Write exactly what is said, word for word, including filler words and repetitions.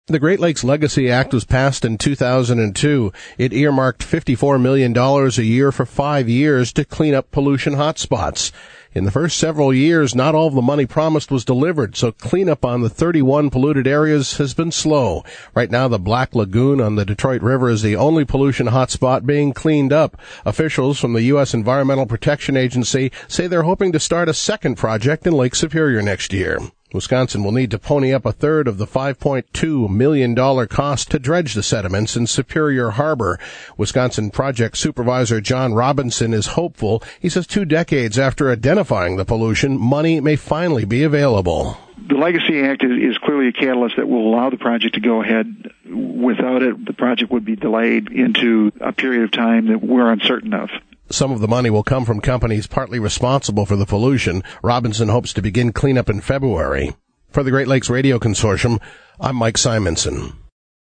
The Great Lakes Legacy Act was passed in two thousand two. It earmarked fifty-four million dollars a year for five years to clean up pollution hotspots. In the first several years, not all of the money promised was delivered, so cleanup on the thirty-one polluted areas has been slow. Right now, the Black Lagoon on the Detroit River is the only pollution hotspot being cleaned up. Officials from the U S Environmental Protection Agency say they're hoping to start a second project in Lake Superior next year. Wisconsin will need to pony up a third of the five point two million dollars cost to dredge the sediments in Superior Harbor. Wisconsin Project Supervisor John Robinson is hopeful. He says two decades after identifying the pollution, money may finally be available. The Legacy Act is, is clearly a catalyst that will allow the project to go ahead. Without it, the project would be delayed into a period of time that we're uncertain of. Some of the money will come from companies partly responsible for the pollution. Robinson hopes to begin cleanup in February. For the Great Lakes Radio Consortium, I'm Mike Simonson.